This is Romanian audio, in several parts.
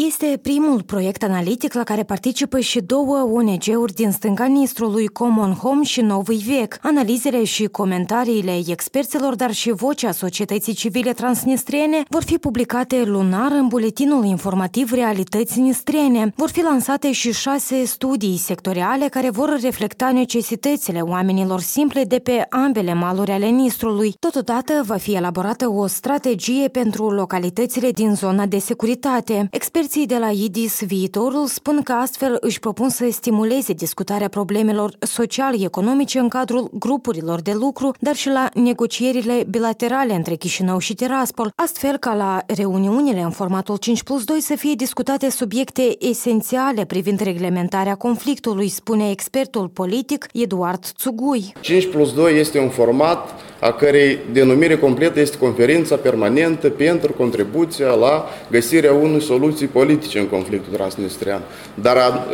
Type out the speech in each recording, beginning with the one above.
Este primul proiect analitic la care participă și două ONG-uri din stânga Nistrului, Common Home și Novый Vec. Analizele și comentariile experților, dar și vocea societății civile transnistriene vor fi publicate lunar în buletinul informativ Realități Nistrene. Vor fi lansate și 6 studii sectoriale care vor reflecta necesitățile oamenilor simple de pe ambele maluri ale Nistrului. Totodată va fi elaborată o strategie pentru localitățile din zona de securitate. Experții de la IDIS Viitorul spun că astfel își propun să stimuleze discutarea problemelor social-economice în cadrul grupurilor de lucru, dar și la negocierile bilaterale între Chișinău și Tiraspol, astfel ca la reuniunile în formatul 5+2 să fie discutate subiecte esențiale privind reglementarea conflictului, spune expertul politic Eduard Țugui. 5+2 este un format a cărei denumire completă este Conferința Permanentă pentru contribuția la găsirea unei soluții politice în conflictul transnistrian. Dar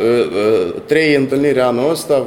3 întâlniri anul ăsta,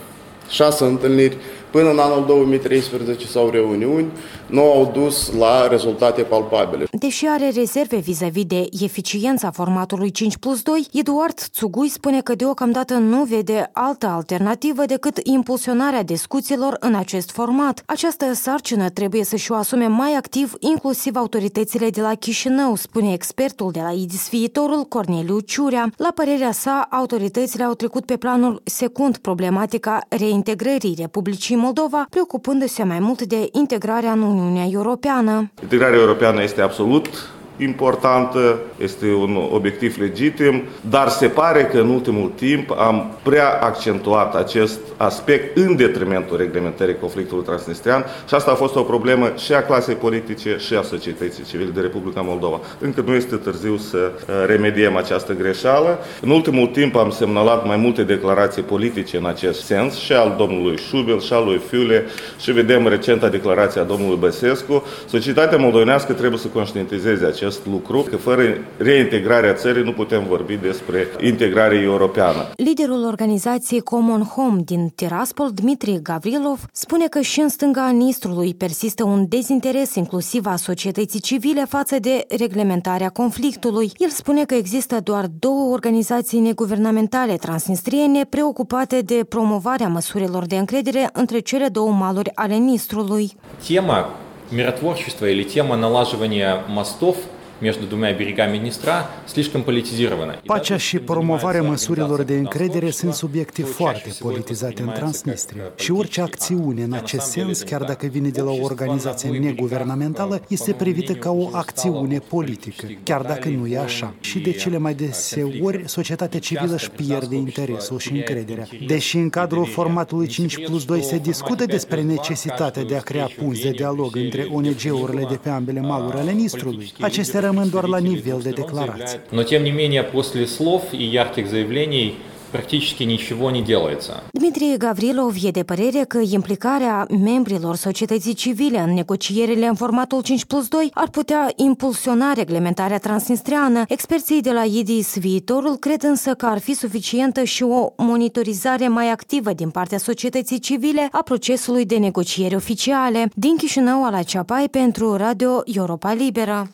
6 întâlniri până în anul 2013 sau reuniuni, nu au dus la rezultate palpabile. Deși are rezerve vis-a-vis de eficiența formatului 5+2, Eduard Țugui spune că deocamdată nu vede altă alternativă decât impulsionarea discuțiilor în acest format. Această sarcină trebuie să-și o asume mai activ inclusiv autoritățile de la Chișinău, spune expertul de la IDIS Viitorul Corneliu Ciurea. La părerea sa, autoritățile au trecut pe planul secund problematica reintegrării Republicii Moldova, preocupându-se mai mult de integrarea în Uniunea Europeană. Integrarea europeană este absolut importantă, este un obiectiv legitim, dar se pare că în ultimul timp am prea accentuat acest aspect în detrimentul reglementării conflictului transnistrian și asta a fost o problemă și a clasei politice și a societății civile de Republica Moldova. Încă nu este târziu să remediem această greșeală. În ultimul timp am semnalat mai multe declarații politice în acest sens, și al domnului Șubel, și al lui Fiule, și vedem recenta declarație a domnului Băsescu. Societatea moldovenească trebuie să conștientizeze acest lucru, că fără reintegrarea țării nu putem vorbi despre integrare europeană. Liderul organizației Common Home din Tiraspol, Dmitri Gavrilov, spune că și în stânga Nistrului persistă un dezinteres inclusiv a societății civile față de reglementarea conflictului. El spune că există doar 2 organizații neguvernamentale transnistriene preocupate de promovarea măsurilor de încredere între cele 2 maluri ale Nistrului. Tema миротворчества или тема налаживания мостов между двумя берегами Днестра слишком политизировано. Pacea și promovarea măsurilor de încredere sunt subiecte foarte politizate în Transnistria și orice acțiune în acest sens, chiar dacă vine de la o organizație neguvernamentală, este privită ca o acțiune politică, chiar dacă nu e așa. Și de cele mai deseori, societatea civilă își pierde interesul și încrederea. Deși în cadrul formatului 5+2 se discută despre necesitatea de a crea punți de dialog între ONG-urile de pe ambele maluri ale Nistrului, acestea rămân doar la nivel de declarații. Но тем не менее, после слов и ярких заявлений practic nicivo nu делается. Dmitri Gavrilov e de părere că implicarea membrilor societății civile în negocierile în formatul 5+2 ar putea impulsiona reglementarea transnistriană. Experții de la IDIS Viitorul cred însă că ar fi suficientă și o monitorizare mai activă din partea societății civile a procesului de negocieri oficiale. Din Chișinău, Ala Ceapai pentru Radio Europa Liberă.